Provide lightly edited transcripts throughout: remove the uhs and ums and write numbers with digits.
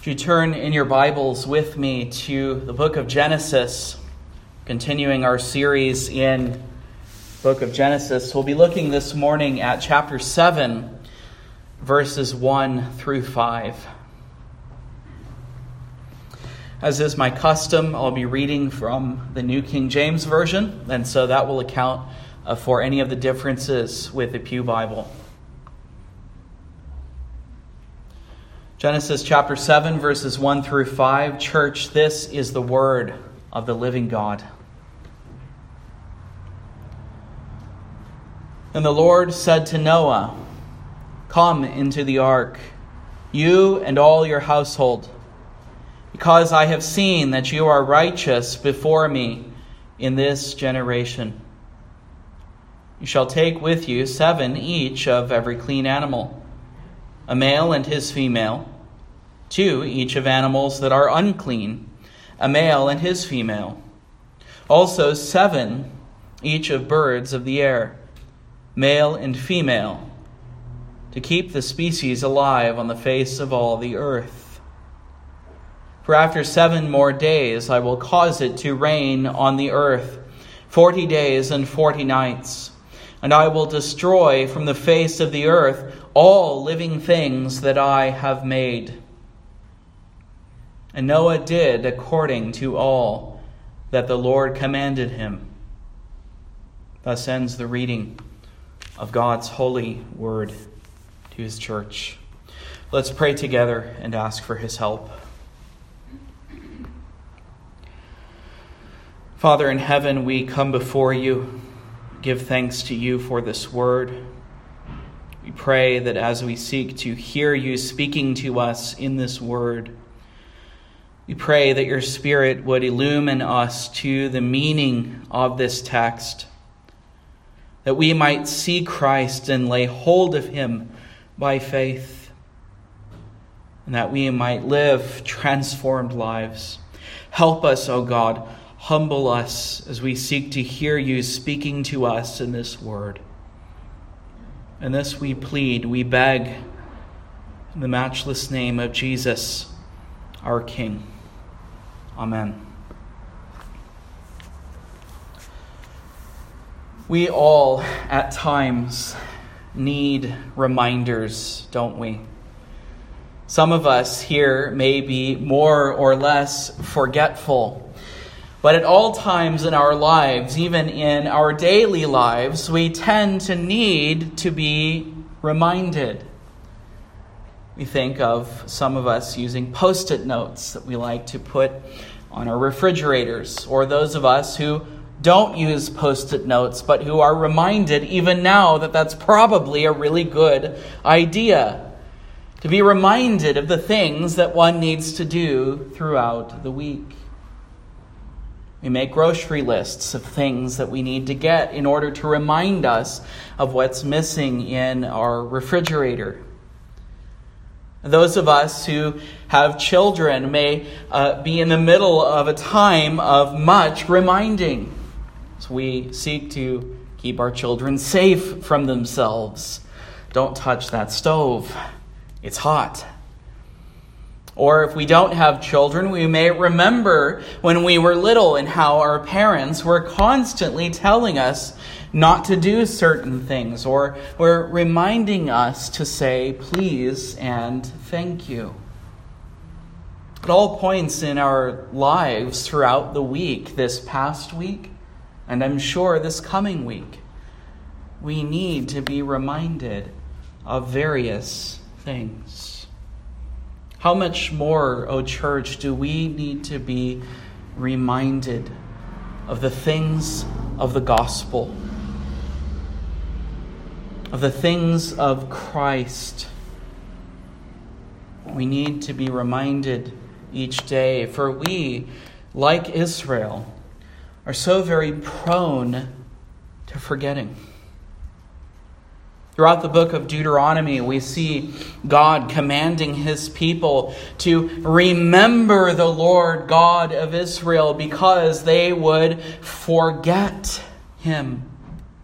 If you turn in your Bibles with me to the book of Genesis, continuing our series in the book of Genesis, we'll be looking this morning at chapter 7, verses 1 through 5. As is my custom, I'll be reading from the New King James Version, and so that will account for any of the differences with the Pew Bible. Genesis chapter 7, verses 1 through 5. Church, this is the word of the living God. And the Lord said to Noah, "Come into the ark, you and all your household, because I have seen that you are righteous before me in this generation. You shall take with you 7 each of every clean animal, a male and his female, 2 each of animals that are unclean, a male and his female. Also 7 each of birds of the air, male and female, to keep the species alive on the face of all the earth. For after 7 more days I will cause it to rain on the earth 40 days and 40 nights, and I will destroy from the face of the earth all living things that I have made." And Noah did according to all that the Lord commanded him. Thus ends the reading of God's holy word to his church. Let's pray together and ask for his help. Father in heaven, we come before you, give thanks to you for this word. We pray that as we seek to hear you speaking to us in this word, we pray that your Spirit would illumine us to the meaning of this text, that we might see Christ and lay hold of him by faith, and that we might live transformed lives. Help us, O God, humble us as we seek to hear you speaking to us in this word. And this we plead, we beg, in the matchless name of Jesus, our King. Amen. We all, at times, need reminders, don't we? Some of us here may be more or less forgetful. But at all times in our lives, even in our daily lives, we tend to need to be reminded. We think of some of us using Post-it notes that we like to put on our refrigerators, or those of us who don't use Post-it notes, but who are reminded even now that that's probably a really good idea, to be reminded of the things that one needs to do throughout the week. We make grocery lists of things that we need to get in order to remind us of what's missing in our refrigerator. Those of us who have children may be in the middle of a time of much reminding. So we seek to keep our children safe from themselves. Don't touch that stove. It's hot. Or if we don't have children, we may remember when we were little and how our parents were constantly telling us not to do certain things, or were reminding us to say please and thank you. At all points in our lives throughout the week, this past week, and I'm sure this coming week, we need to be reminded of various things. How much more, O church, do we need to be reminded of the things of the gospel, of the things of Christ? We need to be reminded each day, for we, like Israel, are so very prone to forgetting. Throughout the book of Deuteronomy, we see God commanding his people to remember the Lord God of Israel because they would forget him.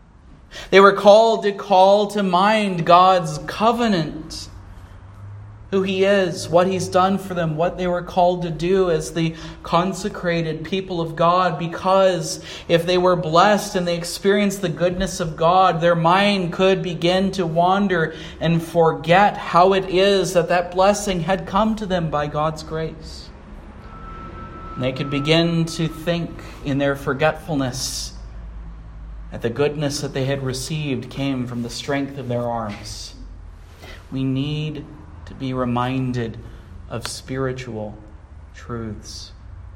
They were called to call to mind God's covenant, who he is, what he's done for them, what they were called to do as the consecrated people of God. Because if they were blessed and they experienced the goodness of God, their mind could begin to wander and forget how it is that blessing had come to them by God's grace. And they could begin to think in their forgetfulness that the goodness that they had received came from the strength of their arms. We need to be reminded of spiritual truths.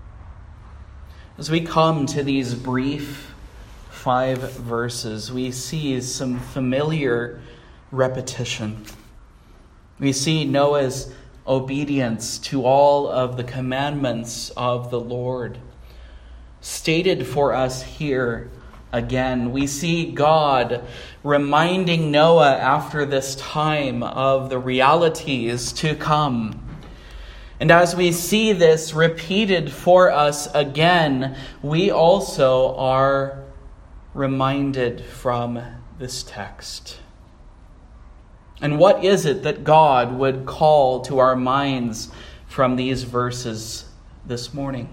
As we come to these brief 5 verses, we see some familiar repetition. We see Noah's obedience to all of the commandments of the Lord stated for us here again. We see God reminding Noah after this time of the realities to come. And as we see this repeated for us again, we also are reminded from this text. And what is it that God would call to our minds from these verses this morning?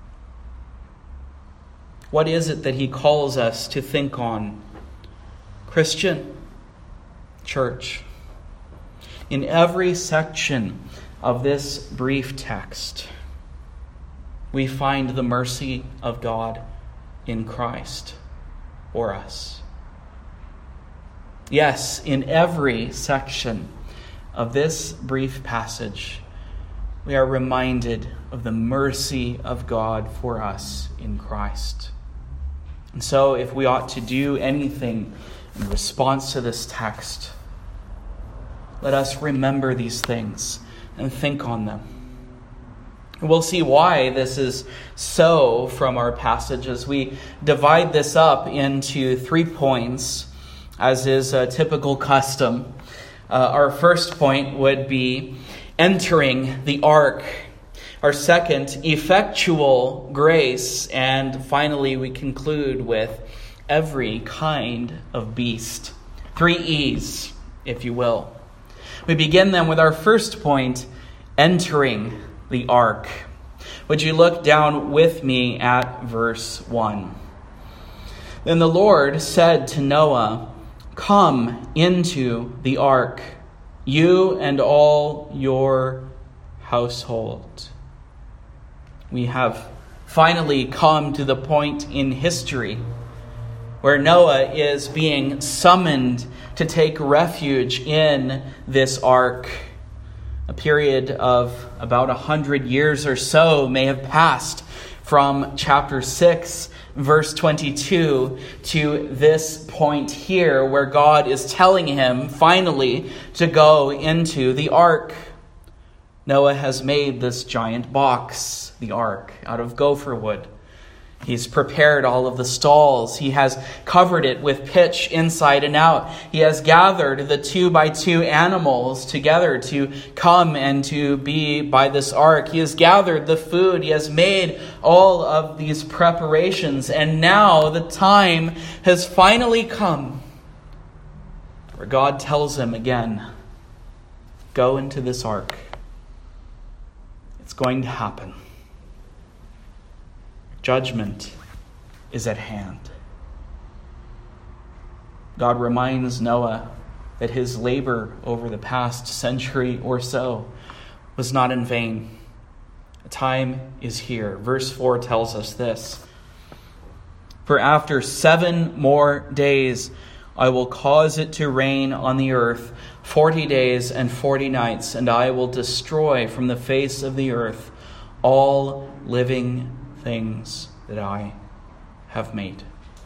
What is it that he calls us to think on? Christian, church, in every section of this brief text, we find the mercy of God in Christ for us. Yes, in every section of this brief passage, we are reminded of the mercy of God for us in Christ. And so, if we ought to do anything in response to this text, let us remember these things and think on them. We'll see why this is so from our passage as we divide this up into 3 points, as is a typical custom. Our first point would be entering the ark. Our second, effectual grace. And finally, we conclude with every kind of beast. 3 E's, if you will. We begin then with our first point, entering the ark. Would you look down with me at verse 1? Then the Lord said to Noah, "Come into the ark, you and all your household." We have finally come to the point in history where Noah is being summoned to take refuge in this ark. A period of about 100 years or so may have passed from chapter 6, verse 22, to this point here where God is telling him finally to go into the ark. Noah has made this giant box, the ark, out of gopher wood. He's prepared all of the stalls. He has covered it with pitch inside and out. He has gathered the 2x2 animals together to come and to be by this ark. He has gathered the food. He has made all of these preparations. And now the time has finally come where God tells him again, go into this ark. It's going to happen. Judgment is at hand. God reminds Noah that his labor over the past century or so was not in vain. The time is here. Verse 4 tells us this. For after 7 more days, I will cause it to rain on the earth 40 days and 40 nights, and I will destroy from the face of the earth all living things that I have made.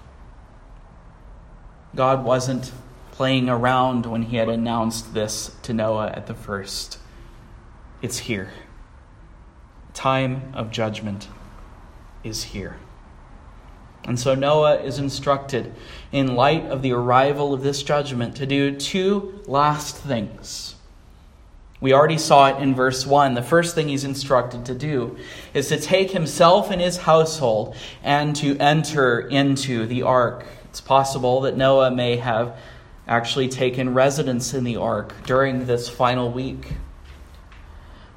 God wasn't playing around when he had announced this to Noah at the first. It's here. Time of judgment is here. And so Noah is instructed, in light of the arrival of this judgment, to do 2 last things. We already saw it in verse 1. The first thing he's instructed to do is to take himself and his household and to enter into the ark. It's possible that Noah may have actually taken residence in the ark during this final week.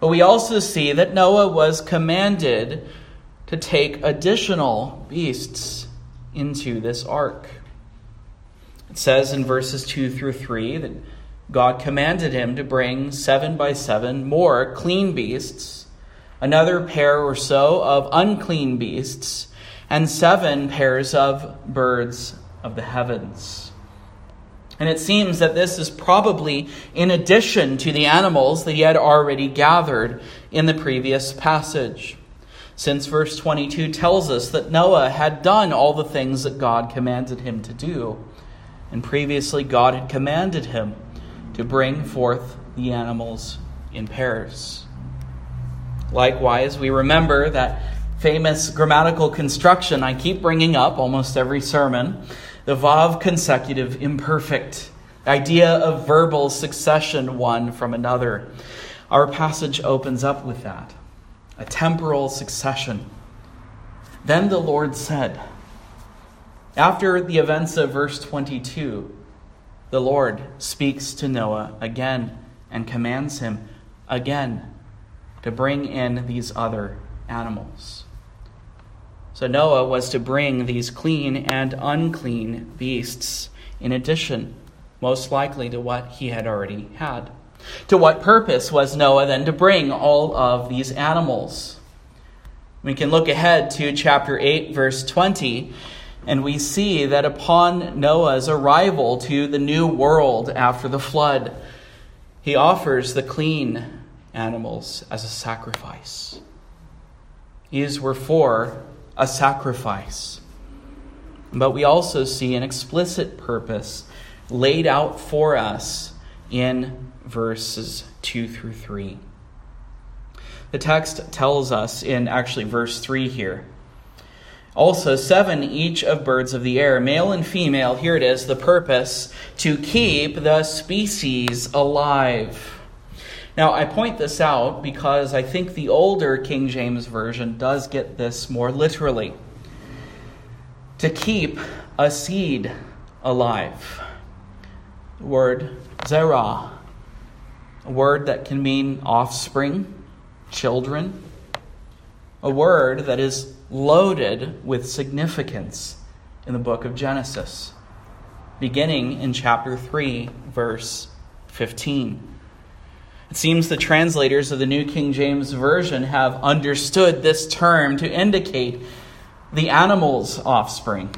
But we also see that Noah was commanded to take additional beasts into this ark. It says in verses 2 through 3 that God commanded him to bring 7 by 7 more clean beasts, another pair or so of unclean beasts, and 7 pairs of birds of the heavens. And it seems that this is probably in addition to the animals that he had already gathered in the previous passage, since verse 22 tells us that Noah had done all the things that God commanded him to do. And previously God had commanded him to bring forth the animals in pairs. Likewise, we remember that famous grammatical construction I keep bringing up almost every sermon, the vav consecutive imperfect, idea of verbal succession one from another. Our passage opens up with that, a temporal succession. Then the Lord said, after the events of verse 22, the Lord speaks to Noah again and commands him again to bring in these other animals. So Noah was to bring these clean and unclean beasts in addition, most likely to what he had already had. To what purpose was Noah then to bring all of these animals? We can look ahead to chapter 8, verse 20, and we see that upon Noah's arrival to the new world after the flood, he offers the clean animals as a sacrifice. These were for a sacrifice. But we also see an explicit purpose laid out for us in verses 2 through 3. The text tells us in actually verse 3 here, also 7 each of birds of the air, male and female, here it is, the purpose, to keep the species alive. Now, I point this out because I think the older King James Version does get this more literally. To keep a seed alive. The word zerah, a word that can mean offspring, children, a word that is loaded with significance in the book of Genesis, beginning in chapter 3, verse 15. It seems the translators of the New King James Version have understood this term to indicate the animal's offspring.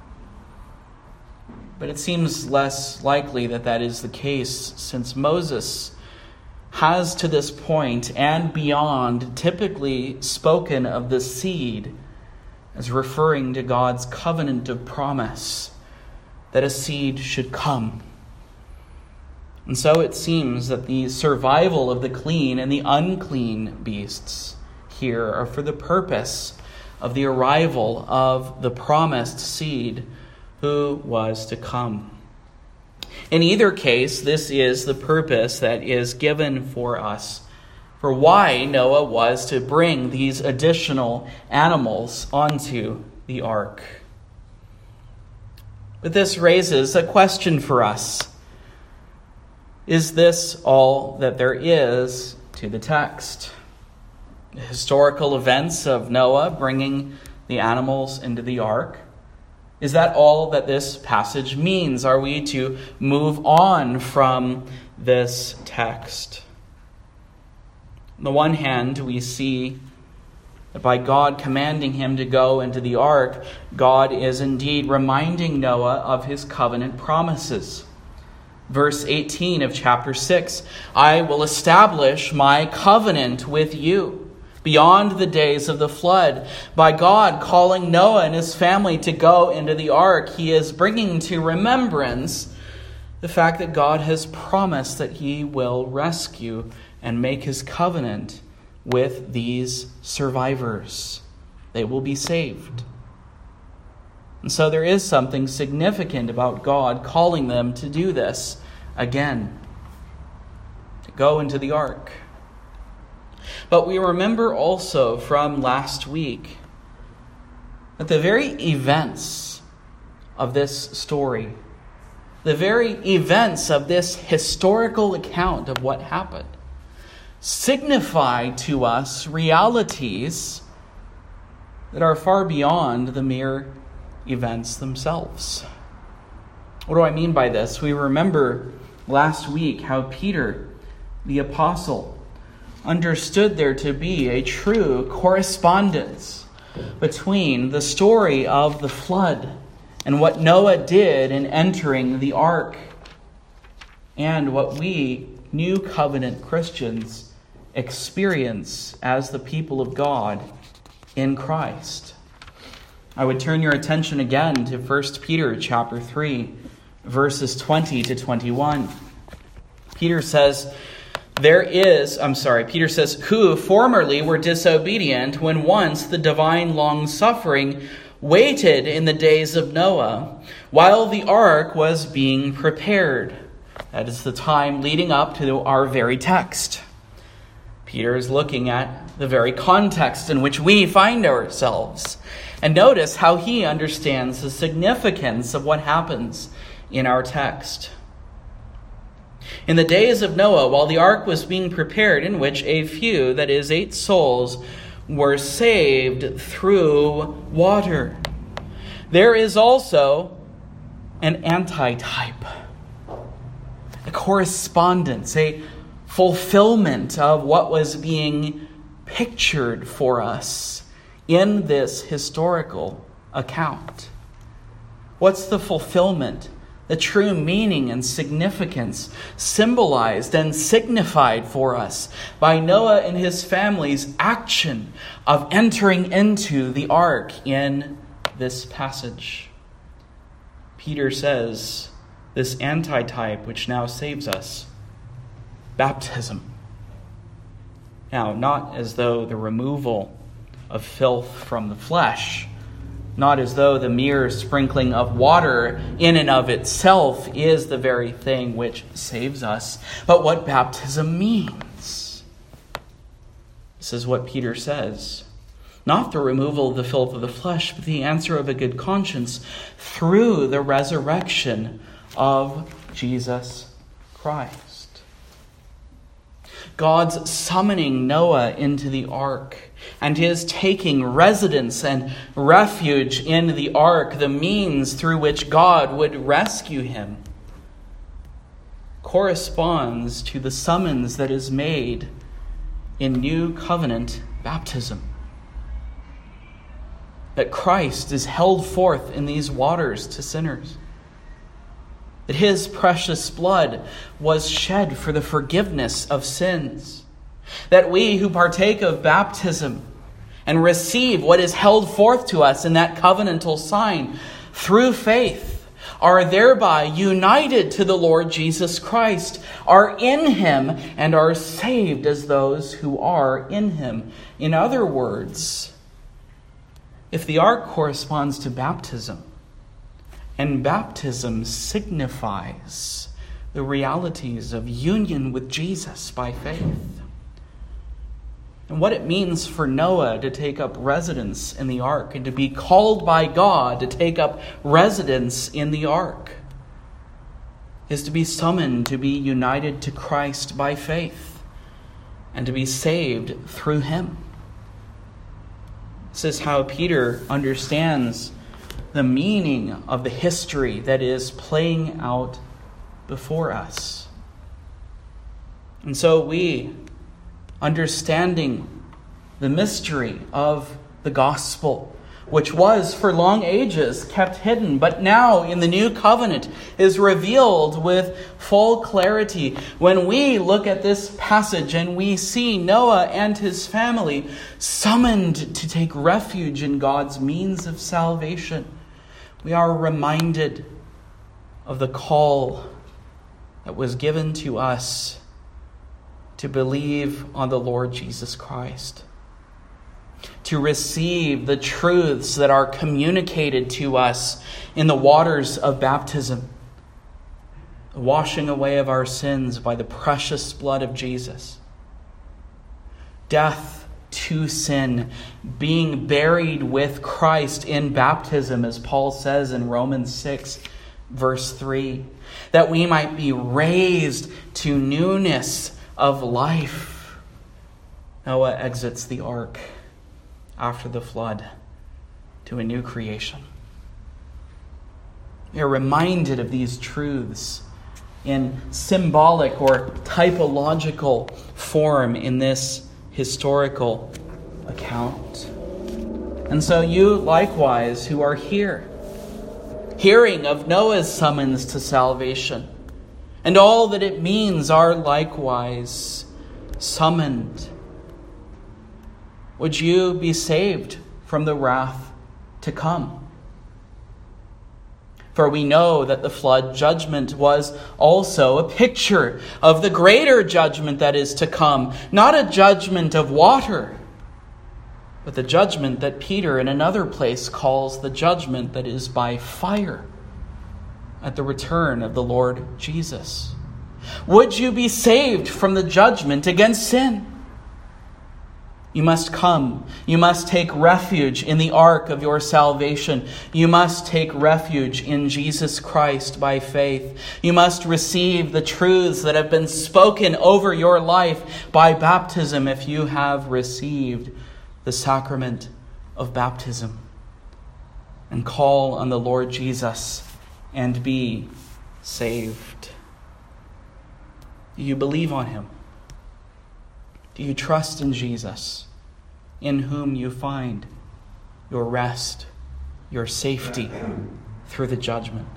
But it seems less likely that that is the case, since Moses has to this point and beyond typically spoken of the seed as referring to God's covenant of promise that a seed should come. And so it seems that the survival of the clean and the unclean beasts here are for the purpose of the arrival of the promised seed who was to come. In either case, this is the purpose that is given for us for why Noah was to bring these additional animals onto the ark. But this raises a question for us. Is this all that there is to the text? The historical events of Noah bringing the animals into the ark? Is that all that this passage means? Are we to move on from this text? On the one hand, we see that by God commanding him to go into the ark, God is indeed reminding Noah of his covenant promises. Verse 18 of chapter 6, I will establish my covenant with you beyond the days of the flood. By God calling Noah and his family to go into the ark, he is bringing to remembrance the fact that God has promised that he will rescue and make his covenant with these survivors. They will be saved. And so there is something significant about God calling them to do this again, to go into the ark. But we remember also from last week that the very events of this story, the very events of this historical account of what happened, signify to us realities that are far beyond the mere events themselves. What do I mean by this? We remember last week how Peter, the apostle, understood there to be a true correspondence between the story of the flood and what Noah did in entering the ark and what we New Covenant Christians experience as the people of God in Christ. I would turn your attention again to 1 Peter chapter 3, verses 20 to 21. Peter says, who formerly were disobedient when once the divine long-suffering waited in the days of Noah, while the ark was being prepared. That is the time leading up to our very text. Peter is looking at the very context in which we find ourselves. And notice how he understands the significance of what happens in our text. In the days of Noah, while the ark was being prepared, in which a few, that is 8 souls, were saved through water. There is also an antitype, a correspondence, a fulfillment of what was being pictured for us in this historical account. What's the fulfillment? The true meaning and significance symbolized and signified for us by Noah and his family's action of entering into the ark in this passage. Peter says this antitype which now saves us, baptism. Now, not as though the removal of filth from the flesh, not as though the mere sprinkling of water in and of itself is the very thing which saves us, but what baptism means. This is what Peter says. Not the removal of the filth of the flesh, but the answer of a good conscience through the resurrection of Jesus Christ. God's summoning Noah into the ark and his taking residence and refuge in the ark, the means through which God would rescue him, corresponds to the summons that is made in New Covenant baptism. That Christ is held forth in these waters to sinners. That his precious blood was shed for the forgiveness of sins. That we who partake of baptism and receive what is held forth to us in that covenantal sign through faith are thereby united to the Lord Jesus Christ, are in him, and are saved as those who are in him. In other words, if the ark corresponds to baptism, and baptism signifies the realities of union with Jesus by faith, and what it means for Noah to take up residence in the ark and to be called by God to take up residence in the ark is to be summoned to be united to Christ by faith and to be saved through him. This is how Peter understands the meaning of the history that is playing out before us. And so we, understanding the mystery of the gospel, which was for long ages kept hidden, but now in the new covenant is revealed with full clarity. When we look at this passage and we see Noah and his family summoned to take refuge in God's means of salvation, we are reminded of the call that was given to us to believe on the Lord Jesus Christ, to receive the truths that are communicated to us in the waters of baptism, the washing away of our sins by the precious blood of Jesus, death to sin, being buried with Christ in baptism, as Paul says in Romans 6, verse 3, that we might be raised to newness of life Noah exits the ark after the flood to a new creation. We are reminded of these truths in symbolic or typological form in this historical account. And so you likewise who are here, hearing of Noah's summons to salvation, and all that it means, are likewise summoned. Would you be saved from the wrath to come? For we know that the flood judgment was also a picture of the greater judgment that is to come, not a judgment of water, but the judgment that Peter in another place calls the judgment that is by fire at the return of the Lord Jesus. Would you be saved from the judgment against sin? You must come. You must take refuge in the ark of your salvation. You must take refuge in Jesus Christ by faith. You must receive the truths that have been spoken over your life by baptism if you have received the sacrament of baptism. And call on the Lord Jesus and be saved. Do you believe on him? Do you trust in Jesus, in whom you find your rest, your safety through the judgment?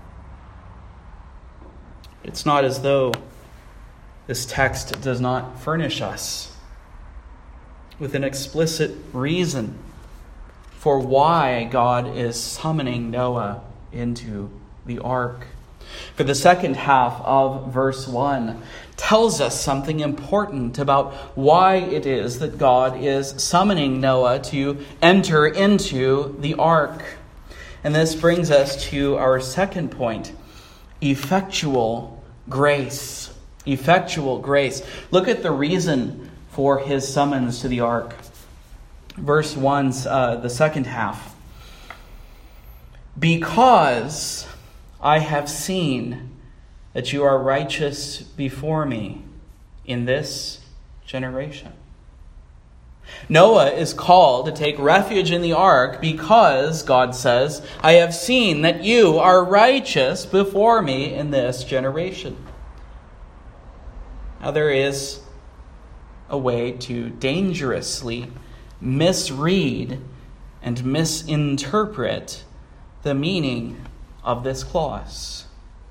It's not as though this text does not furnish us with an explicit reason for why God is summoning Noah into the ark. For the second half of verse 1 tells us something important about why it is that God is summoning Noah to enter into the ark. And this brings us to our second point, effectual grace. Effectual grace. Look at the reason for his summons to the ark. Verse 1's the second half. Because I have seen that you are righteous before me in this generation. Noah is called to take refuge in the ark because, God says, I have seen that you are righteous before me in this generation. Now there is a way to dangerously misread and misinterpret the meaning of this clause.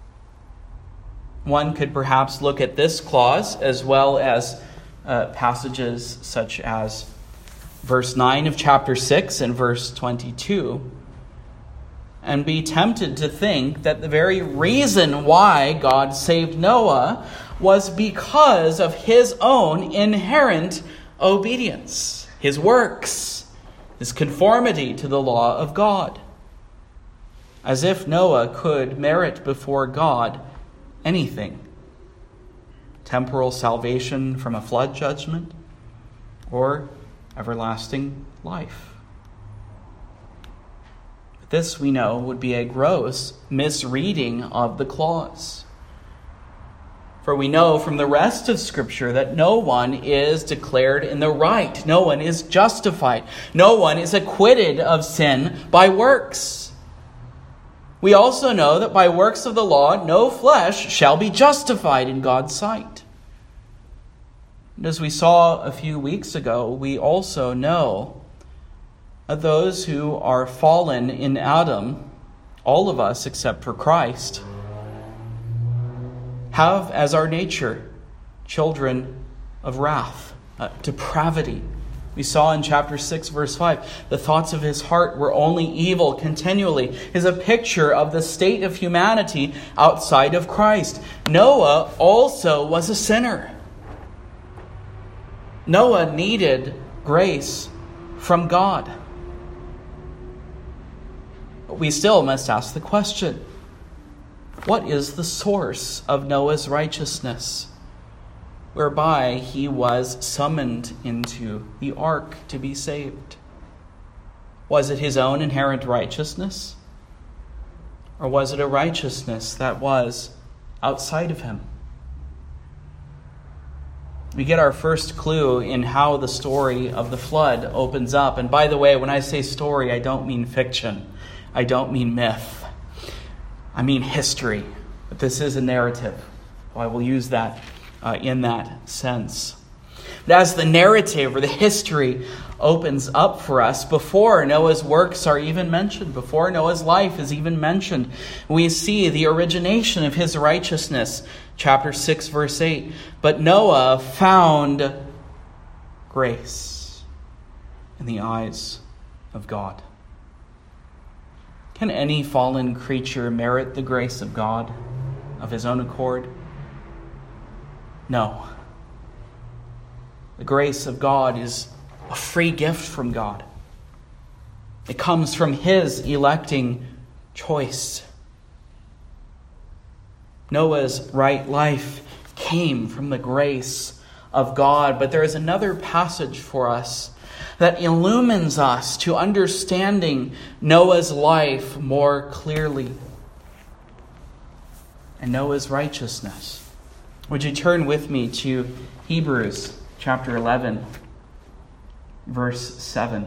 One could perhaps look at this clause as well as passages such as verse 9 of chapter 6 and verse 22 and be tempted to think that the very reason why God saved Noah was because of his own inherent obedience, his works, his conformity to the law of God. As if Noah could merit before God anything. Temporal salvation from a flood judgment or everlasting life. This, we know, would be a gross misreading of the clause. For we know from the rest of Scripture that no one is declared in the right. No one is justified. No one is acquitted of sin by works. We also know that by works of the law, no flesh shall be justified in God's sight. And as we saw a few weeks ago, we also know that those who are fallen in Adam, all of us except for Christ, have as our nature children of wrath, depravity. We saw in chapter 6, verse 5, the thoughts of his heart were only evil continually, is a picture of the state of humanity outside of Christ. Noah also was a sinner. Noah needed grace from God. But we still must ask the question, what is the source of Noah's righteousness, whereby he was summoned into the ark to be saved? Was it his own inherent righteousness? Or was it a righteousness that was outside of him? we get our first clue in how the story of the flood opens up. And by the way, when I say story, I don't mean fiction. I don't mean myth. I mean history. But this is a narrative. I will use that in that sense. But as the narrative or the history opens up for us, before Noah's works are even mentioned, before Noah's life is even mentioned, we see the origination of his righteousness. Chapter 6, verse 8. But Noah found grace in the eyes of God. Can any fallen creature merit the grace of God of his own accord? No. The grace of God is a free gift from God. It comes from his electing choice. Noah's right life came from the grace of God. But there is another passage for us that illumines us to understanding Noah's life more clearly and Noah's righteousness. Would you turn with me to Hebrews chapter 11, verse 7.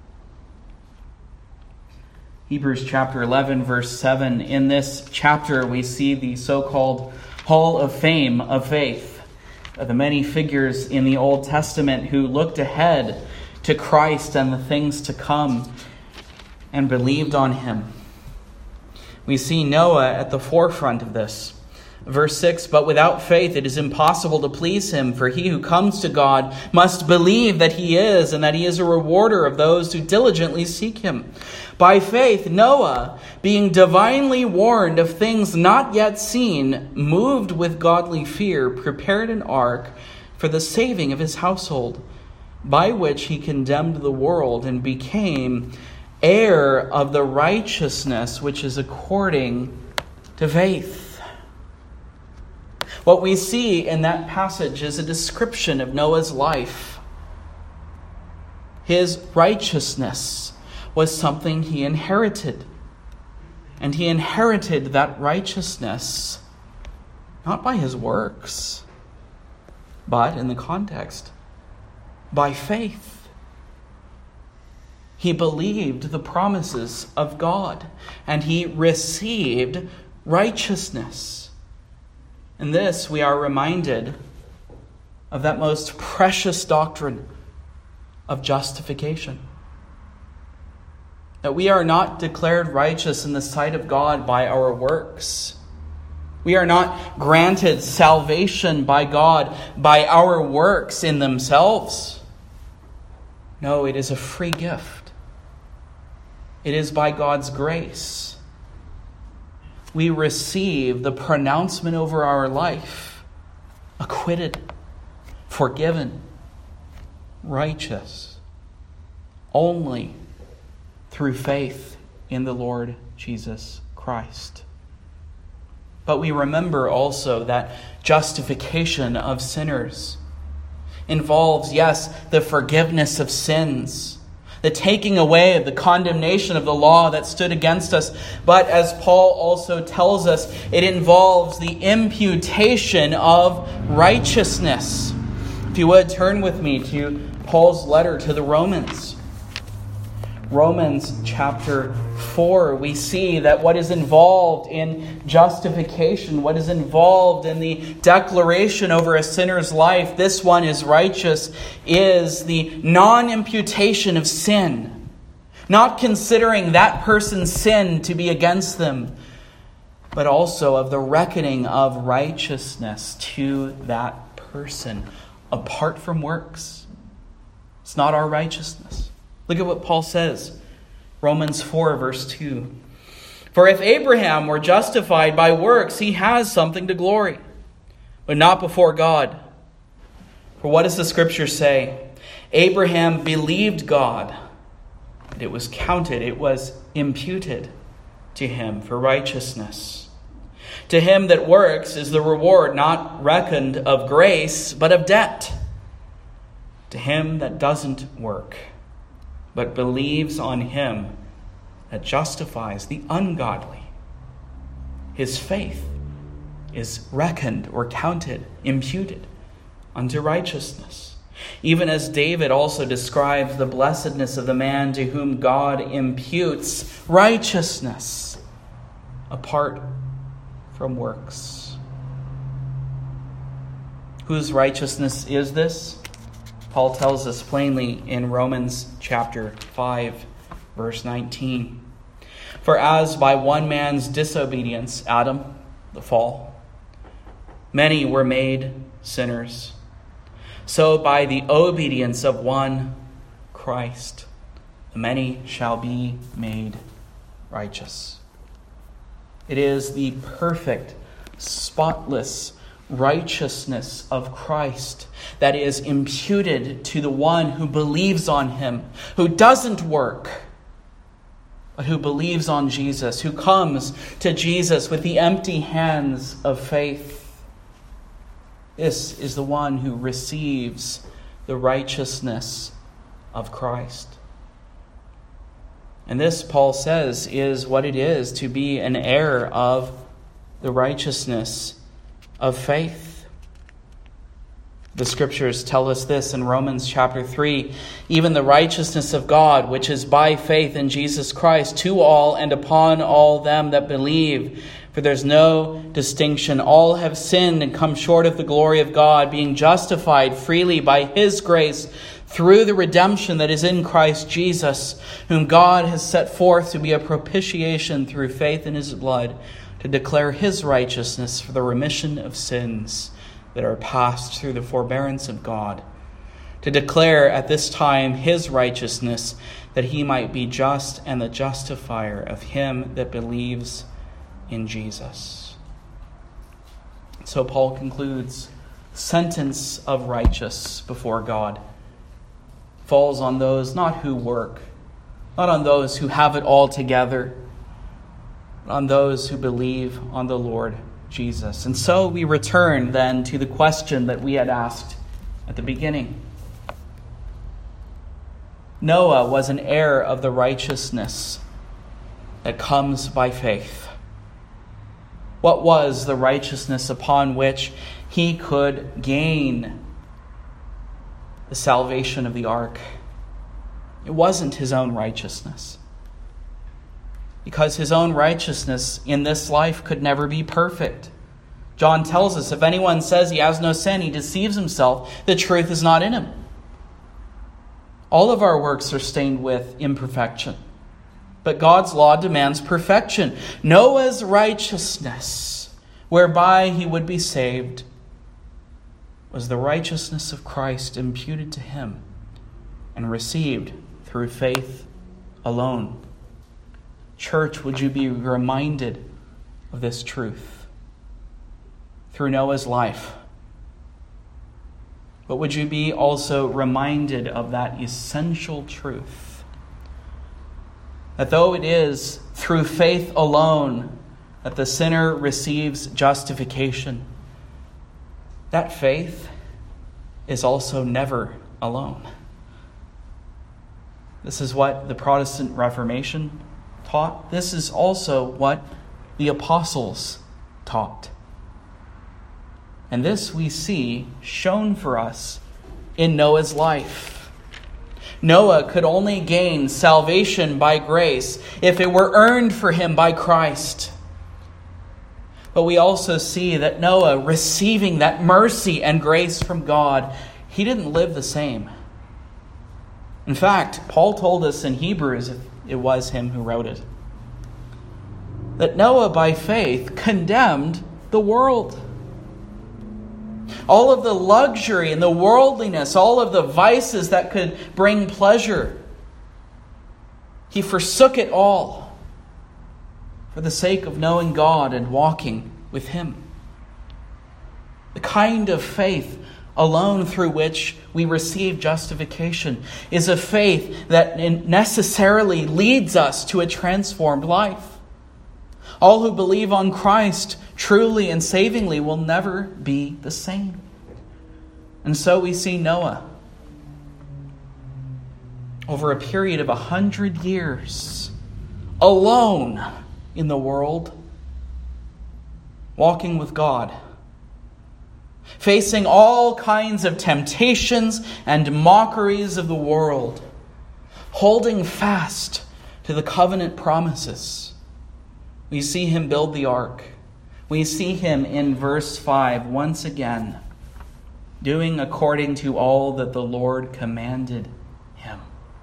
Hebrews chapter 11, verse 7. In this chapter, we see the so-called Hall of Fame of faith. The many figures in the Old Testament who looked ahead to Christ and the things to come and believed on him. We see Noah at the forefront of this. Verse 6, but without faith it is impossible to please him, for he who comes to God must believe that he is, and that he is a rewarder of those who diligently seek him. By faith, Noah, being divinely warned of things not yet seen, moved with godly fear, prepared an ark for the saving of his household, by which he condemned the world and became heir of the righteousness which is according to faith. What we see in that passage is a description of Noah's life. His righteousness was something he inherited. And he inherited that righteousness not by his works, but in the context, by faith. He believed the promises of God, and he received righteousness. In this, we are reminded of that most precious doctrine of justification. That we are not declared righteous in the sight of God by our works. We are not granted salvation by God by our works in themselves. No, it is a free gift. It is by God's grace. We receive the pronouncement over our life, acquitted, forgiven, righteous, only through faith in the Lord Jesus Christ. But we remember also that justification of sinners involves, yes, the forgiveness of sins, the taking away of the condemnation of the law that stood against us. But as Paul also tells us, it involves the imputation of righteousness. If you would, turn with me to Paul's letter to the Romans. Romans chapter 4, we see that what is involved in justification, what is involved in the declaration over a sinner's life, this one is righteous, is the non-imputation of sin. Not considering that person's sin to be against them, but also of the reckoning of righteousness to that person apart from works. It's not our righteousness. Look at what Paul says. Romans 4, verse 2. For if Abraham were justified by works, he has something to glory, but not before God. For what does the Scripture say? Abraham believed God, and it was counted, it was imputed to him for righteousness. To him that works is the reward not reckoned of grace, but of debt. To him that doesn't work, but believes on him that justifies the ungodly, his faith is reckoned or counted, imputed unto righteousness. Even as David also describes the blessedness of the man to whom God imputes righteousness apart from works. Whose righteousness is this? Paul tells us plainly in Romans chapter 5, verse 19. For as by one man's disobedience, Adam, the fall, many were made sinners, so by the obedience of one, Christ, the many shall be made righteous. It is the perfect, spotless righteousness of Christ that is imputed to the one who believes on him, who doesn't work, but who believes on Jesus, who comes to Jesus with the empty hands of faith. This is the one who receives the righteousness of Christ. And this, Paul says, is what it is to be an heir of the righteousness of faith. The scriptures tell us this in Romans chapter 3. Even the righteousness of God, which is by faith in Jesus Christ, to all and upon all them that believe. For there's no distinction. All have sinned and come short of the glory of God, being justified freely by his grace through the redemption that is in Christ Jesus, whom God has set forth to be a propitiation through faith in his blood, to declare his righteousness for the remission of sins that are passed through the forbearance of God, to declare at this time his righteousness, that he might be just and the justifier of him that believes in Jesus. So Paul concludes, sentence of righteous before God falls on those not who work, not on those who have it all together, on those who believe on the Lord Jesus. And so we return then to the question that we had asked at the beginning. Noah was an heir of the righteousness that comes by faith. What was the righteousness upon which he could gain the salvation of the ark? It wasn't his own righteousness, because his own righteousness in this life could never be perfect. John tells us, if anyone says he has no sin, he deceives himself. The truth is not in him. All of our works are stained with imperfection, but God's law demands perfection. Noah's righteousness, whereby he would be saved, was the righteousness of Christ imputed to him and received through faith alone. Church, would you be reminded of this truth through Noah's life? But would you be also reminded of that essential truth, that though it is through faith alone that the sinner receives justification, that faith is also never alone. This is what the Protestant Reformation taught. This is also what the apostles taught. And this we see shown for us in Noah's life. Noah could only gain salvation by grace if it were earned for him by Christ. But we also see that Noah, receiving that mercy and grace from God, he didn't live the same. In fact, Paul told us in Hebrews, it was him who wrote it, that Noah by faith condemned the world. All of the luxury and the worldliness, all of the vices that could bring pleasure, he forsook it all for the sake of knowing God and walking with him. The kind of faith alone through which we receive justification is a faith that necessarily leads us to a transformed life. All who believe on Christ truly and savingly will never be the same. And so we see Noah, over a period of 100 years, alone in the world, walking with God, facing all kinds of temptations and mockeries of the world, holding fast to the covenant promises. We see him build the ark. We see him in verse 5 once again, doing according to all that the Lord commanded him.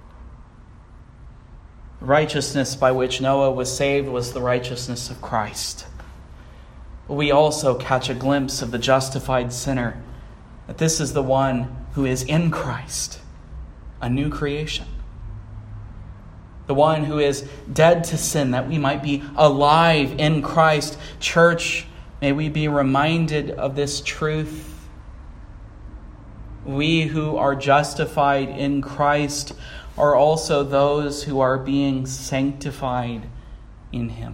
The righteousness by which Noah was saved was the righteousness of Christ. We also catch a glimpse of the justified sinner, that this is the one who is in Christ, a new creation. The one who is dead to sin, that we might be alive in Christ. Church, may we be reminded of this truth. We who are justified in Christ are also those who are being sanctified in him.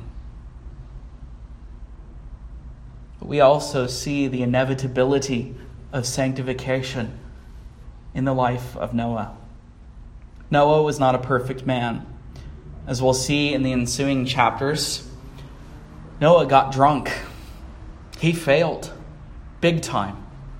But we also see the inevitability of sanctification in the life of Noah. Noah was not a perfect man. As we'll see in the ensuing chapters, Noah got drunk. He failed, big time.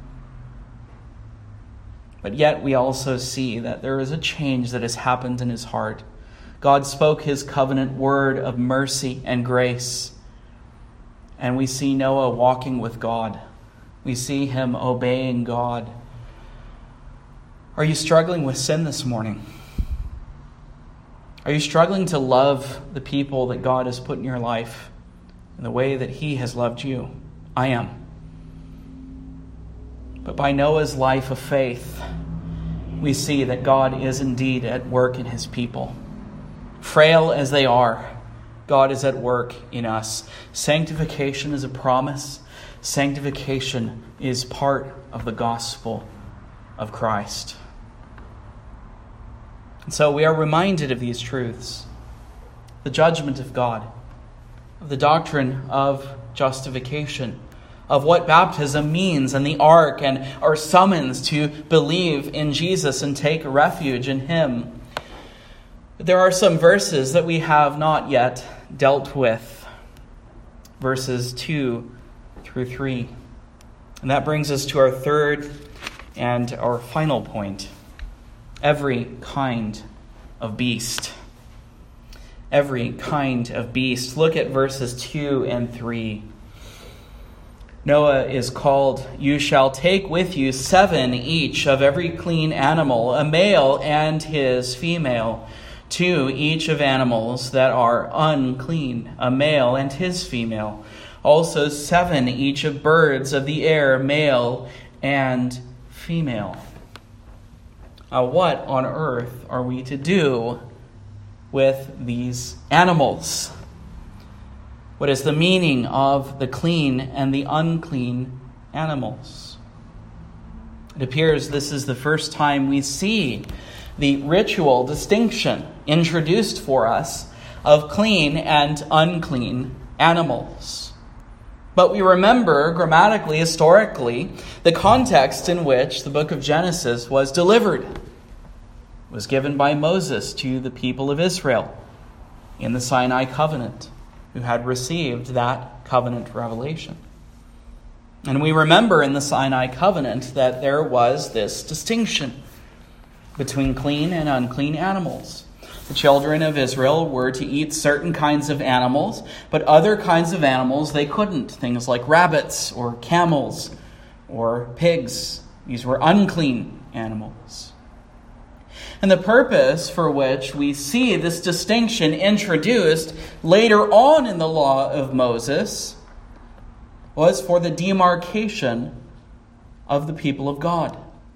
But yet we also see that there is a change that has happened in his heart. God spoke his covenant word of mercy and grace. And we see Noah walking with God. We see him obeying God. Are you struggling with sin this morning? Are you struggling to love the people that God has put in your life in the way that he has loved you? I am. But by Noah's life of faith, we see that God is indeed at work in his people. Frail as they are, God is at work in us. Sanctification is a promise. Sanctification is part of the gospel of Christ. And so we are reminded of these truths. The judgment of God, of the doctrine of justification, of what baptism means and the ark and our summons to believe in Jesus and take refuge in him. There are some verses that we have not yet dealt with. Verses 2 through 3. And that brings us to our third and our final point. Every kind of beast. Every kind of beast. Look at verses 2 and 3. Noah is called, "You shall take with you 7 each of every clean animal, a male and his female, 2 each of animals that are unclean, a male and his female. Also 7 each of birds of the air, male and female." What on earth are we to do with these animals? What is the meaning of the clean and the unclean animals? It appears this is the first time we see the ritual distinction introduced for us of clean and unclean animals. But we remember grammatically, historically, the context in which the book of Genesis was delivered. It was given by Moses to the people of Israel in the Sinai covenant, who had received that covenant revelation. And we remember in the Sinai covenant that there was this distinction between clean and unclean animals. The children of Israel were to eat certain kinds of animals, but other kinds of animals they couldn't. Things like rabbits or camels or pigs. These were unclean animals. And the purpose for which we see this distinction introduced later on in the law of Moses was for the demarcation of the people of God.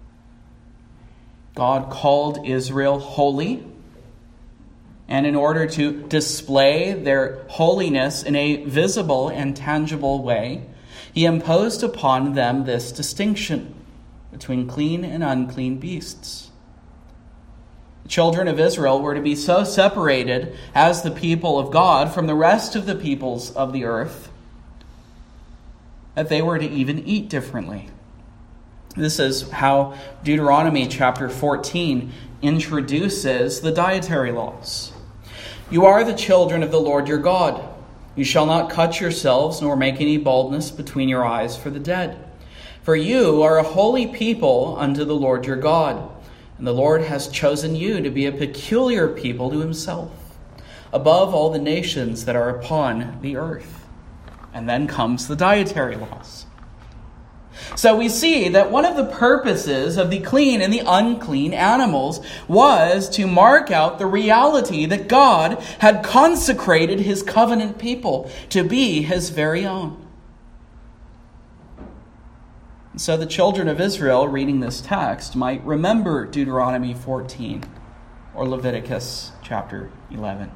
God called Israel holy, and in order to display their holiness in a visible and tangible way, he imposed upon them this distinction between clean and unclean beasts. The children of Israel were to be so separated as the people of God from the rest of the peoples of the earth that they were to even eat differently. This is how Deuteronomy chapter 14 introduces the dietary laws. "You are the children of the Lord your God. You shall not cut yourselves nor make any baldness between your eyes for the dead. For you are a holy people unto the Lord your God, and the Lord has chosen you to be a peculiar people to himself, above all the nations that are upon the earth. And then comes the dietary laws. So we see that one of the purposes of the clean and the unclean animals was to mark out the reality that God had consecrated his covenant people to be his very own. So the children of Israel reading this text might remember Deuteronomy 14 or Leviticus chapter 11.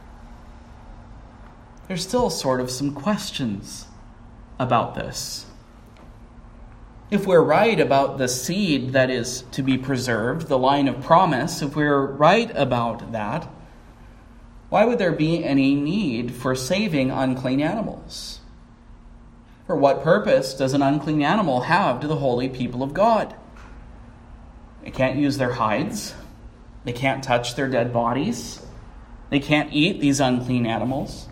There's still sort of some questions about this. If we're right about the seed that is to be preserved, the line of promise, if we're right about that, why would there be any need for saving unclean animals? For what purpose does an unclean animal have to the holy people of God? They can't use their hides. They can't touch their dead bodies. They can't eat these unclean animals.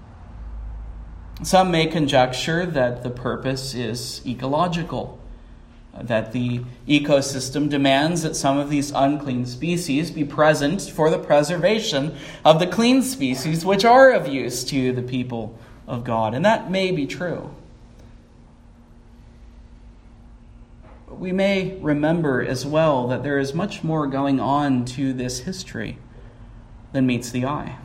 Some may conjecture that the purpose is ecological, that the ecosystem demands that some of these unclean species be present for the preservation of the clean species, which are of use to the people of God. And that may be true. We may remember as well that there is much more going on to this history than meets the eye.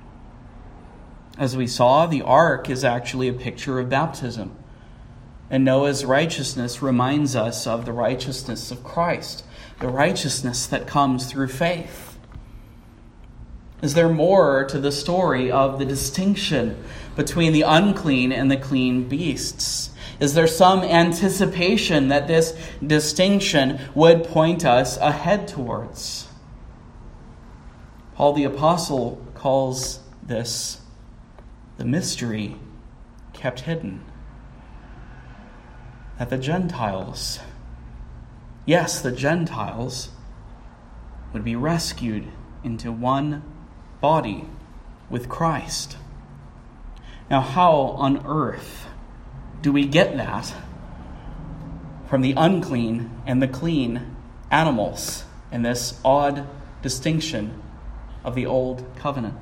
As we saw, the ark is actually a picture of baptism. And Noah's righteousness reminds us of the righteousness of Christ, the righteousness that comes through faith. Is there more to the story of the distinction between the unclean and the clean beasts? Is there some anticipation that this distinction would point us ahead towards? Paul the Apostle calls this the mystery kept hidden. That the Gentiles, yes, the Gentiles, would be rescued into one body with Christ. Now, how on earth do we get that from the unclean and the clean animals in this odd distinction of the old covenant?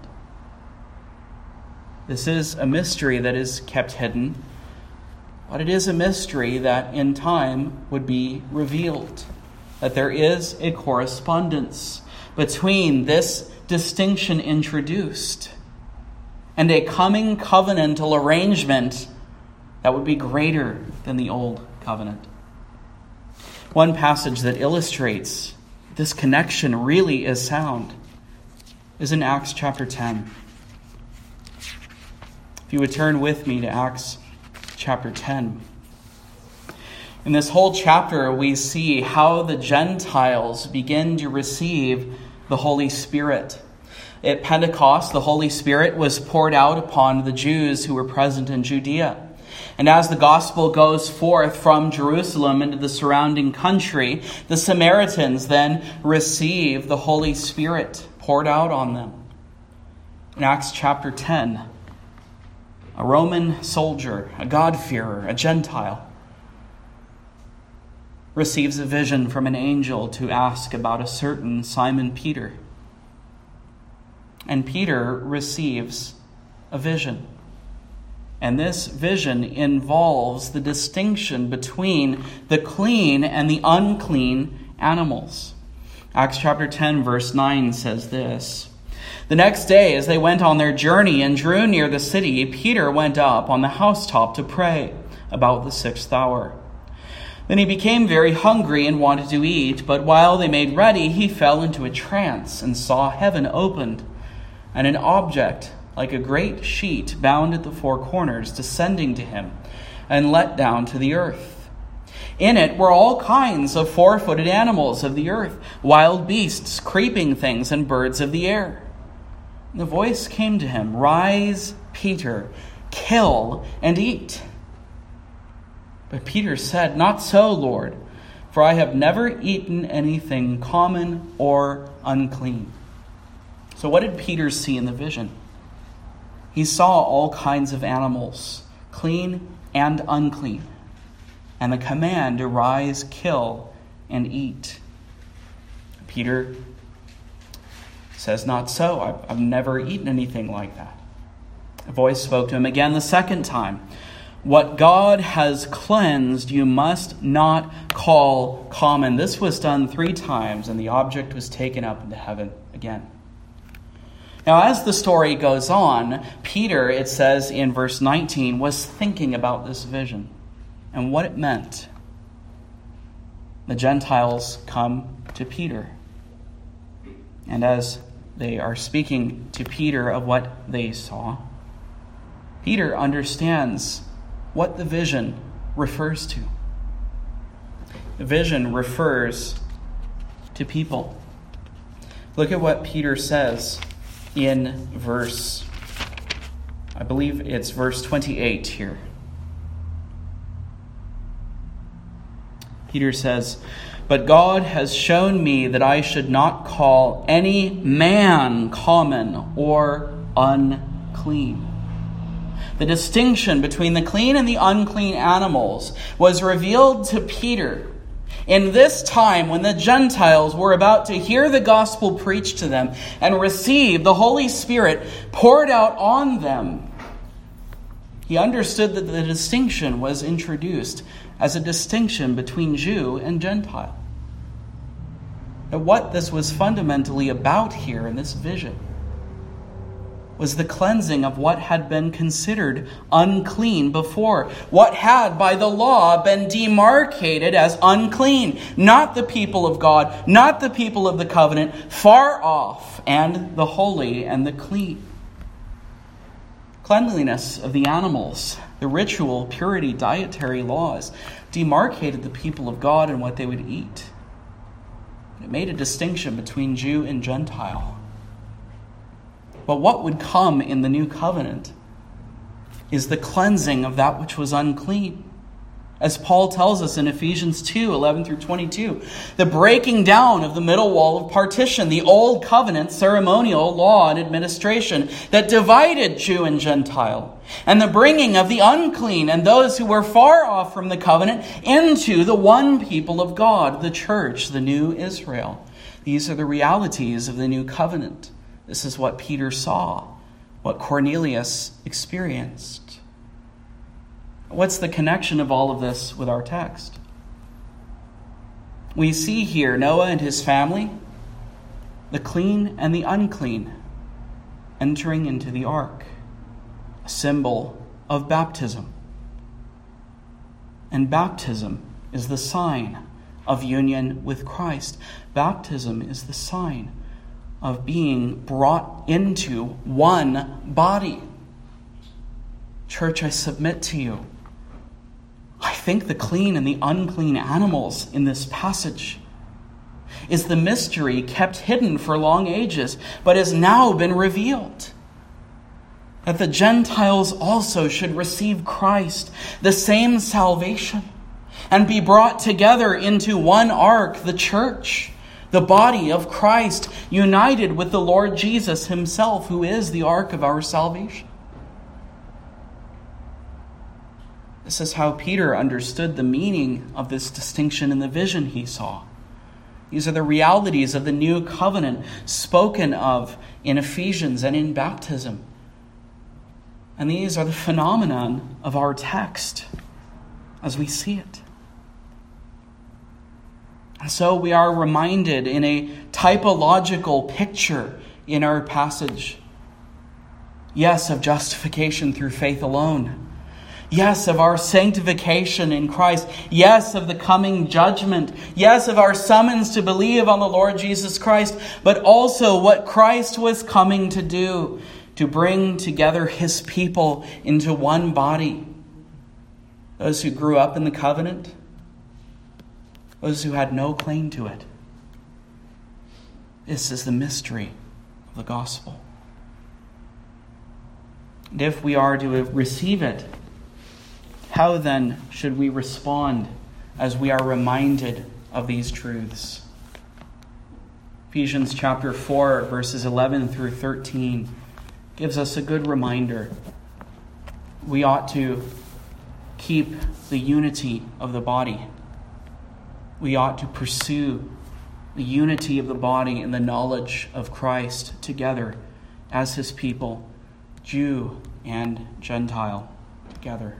This is a mystery that is kept hidden, but it is a mystery that in time would be revealed. That there is a correspondence between this distinction introduced and a coming covenantal arrangement that would be greater than the old covenant. One passage that illustrates this connection really is sound is in Acts chapter 10. If you would turn with me to Acts chapter 10. In this whole chapter, we see how the Gentiles begin to receive the Holy Spirit. At Pentecost, the Holy Spirit was poured out upon the Jews who were present in Judea. And as the gospel goes forth from Jerusalem into the surrounding country, the Samaritans then receive the Holy Spirit poured out on them. In Acts chapter 10, a Roman soldier, a God-fearer, a Gentile, receives a vision from an angel to ask about a certain Simon Peter. And Peter receives a vision. And this vision involves the distinction between the clean and the unclean animals. Acts chapter 10, verse 9 says this: "The next day, as they went on their journey and drew near the city, Peter went up on the housetop to pray about the 6th hour. Then he became very hungry and wanted to eat, but while they made ready, he fell into a trance and saw heaven opened, and an object like a great sheet bound at the 4 corners descending to him and let down to the earth. In it were all kinds of 4-footed animals of the earth, wild beasts, creeping things, and birds of the air. And the voice came to him, 'Rise, Peter, kill and eat.' But Peter said, 'Not so, Lord, for I have never eaten anything common or unclean.'" So what did Peter see in the vision? He saw all kinds of animals, clean and unclean. and the command to rise, kill, and eat. Peter says, not so. I've never eaten anything like that. A voice spoke to him again the second time. What God has cleansed, you must not call common. This was done 3 times, and the object was taken up into heaven again. Now, as the story goes on, Peter, it says in verse 19, was thinking about this vision and what it meant. The Gentiles come to Peter. And as they are speaking to Peter of what they saw, Peter understands what the vision refers to. The vision refers to people. Look at what Peter says in verse 28 here. Peter says, but God has shown me that I should not call any man common or unclean. The distinction between the clean and the unclean animals was revealed to Peter in this time when the Gentiles were about to hear the gospel preached to them and receive the Holy Spirit poured out on them. He understood that the distinction was introduced as a distinction between Jew and Gentile. But what this was fundamentally about here in this vision was the cleansing of what had been considered unclean before. What had, by the law, been demarcated as unclean. Not the people of God, not the people of the covenant, far off, and the holy and the clean. Cleanliness of the animals, the ritual, purity, dietary laws, demarcated the people of God and what they would eat. It made a distinction between Jew and Gentile. But what would come in the new covenant is the cleansing of that which was unclean. As Paul tells us in Ephesians 2:11-22, the breaking down of the middle wall of partition, the old covenant ceremonial law and administration that divided Jew and Gentile, and the bringing of the unclean and those who were far off from the covenant into the one people of God, the church, the new Israel. These are the realities of the new covenant. This is what Peter saw, what Cornelius experienced. What's the connection of all of this with our text? We see here Noah and his family, the clean and the unclean, entering into the ark, a symbol of baptism. And baptism is the sign of union with Christ. Baptism is the sign of being brought into one body. Church, I submit to you, I think the clean and the unclean animals in this passage is the mystery kept hidden for long ages, but has now been revealed. That the Gentiles also should receive Christ, the same salvation, and be brought together into one ark, the church, the body of Christ, united with the Lord Jesus himself, who is the ark of our salvation. This is how Peter understood the meaning of this distinction in the vision he saw. These are the realities of the new covenant spoken of in Ephesians and in baptism. And these are the phenomenon of our text as we see it. And so we are reminded in a typological picture in our passage. Yes, of justification through faith alone. Yes, of our sanctification in Christ. Yes, of the coming judgment. Yes, of our summons to believe on the Lord Jesus Christ. But also what Christ was coming to do, to bring together his people into one body. Those who grew up in the covenant, those who had no claim to it. This is the mystery of the gospel. And if we are to receive it, how then should we respond as we are reminded of these truths? Ephesians chapter 4, verses 11-13 gives us a good reminder. We ought to keep the unity of the body. We ought to pursue the unity of the body in the knowledge of Christ together as his people, Jew and Gentile together.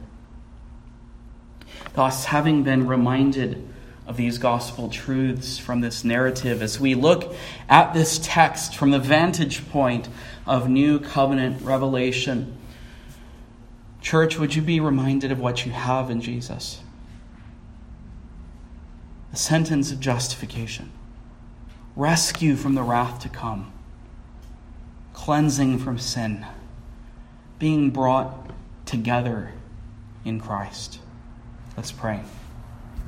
Thus, having been reminded of these gospel truths from this narrative, as we look at this text from the vantage point of New Covenant revelation, church, would you be reminded of what you have in Jesus? The sentence of justification, rescue from the wrath to come, cleansing from sin, being brought together in Christ. Let's pray.